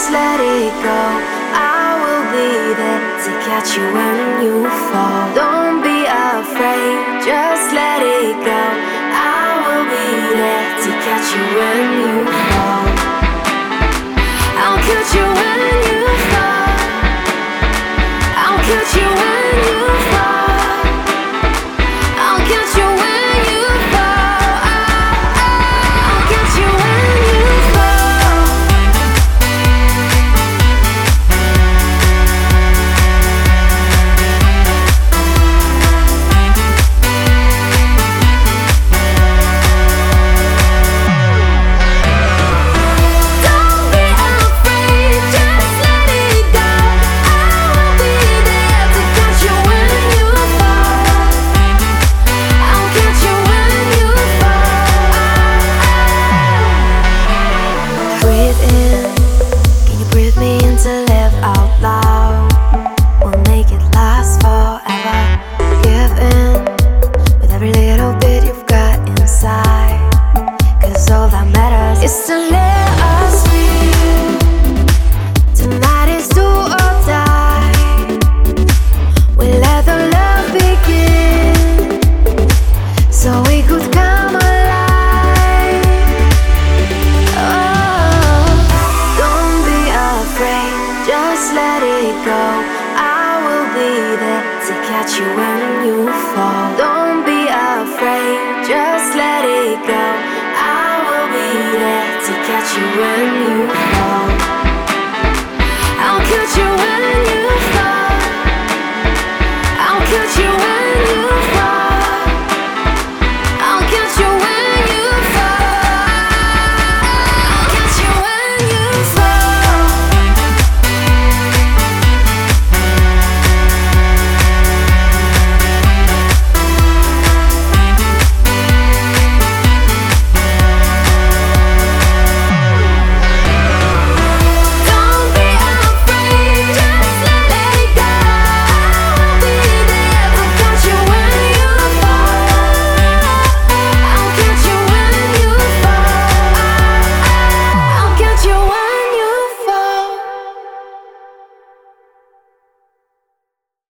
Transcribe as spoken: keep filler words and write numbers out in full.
just let it go. I will be there to catch you when you fall. Don't be afraid, just let it go. I will be there to catch you when you fall. I'll catch you when you fall. I'll catch you when you fall. I'll catch you when you fall. I'll catch you when you fall. Don't be afraid, just let it go. I will be there to catch you when you fall. I'll catch you when you fall. Breathe in, can you breathe me in to live out loud? We'll make it last forever. Give in with every little bit you've got inside. Cause all that matters is to let us feel. Tonight is do or die. We let the love begin, so we could come alive. Oh, don't be afraid, just let it go. I will be there to catch you when you fall. Don't be afraid, just let it go. I will be there to catch you when you fall.